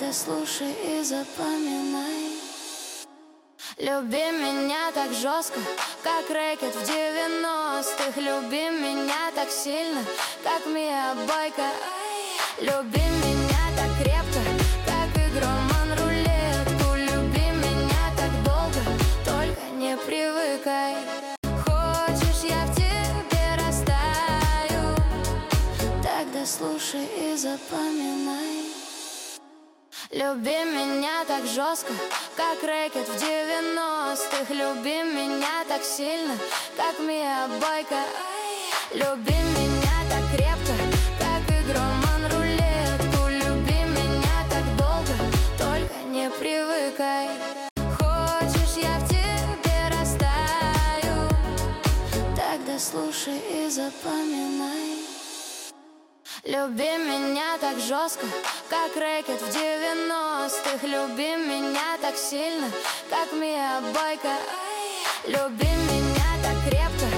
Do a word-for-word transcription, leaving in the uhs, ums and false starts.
Тогда слушай и запоминай. Люби меня так жестко, как рэкет в девяностых. Люби меня так сильно, как Миа Бойка. Люби меня так крепко, как игроман рулетку. Люби меня так долго, только не привыкай. Хочешь, я в тебе растаю? Тогда слушай и запоминай. Люби меня так жестко, как рэкет в девяностых. Люби меня так сильно, как Миа Бойка. Люби меня так крепко, как игроман рулетку. Люби меня так долго, только не привыкай. Хочешь, я в тебе растаю? Тогда слушай и запоминай. Люби меня так жестко, как рэкет в девяностых. Люби меня так сильно, как Миа Бойка. Люби меня так крепко,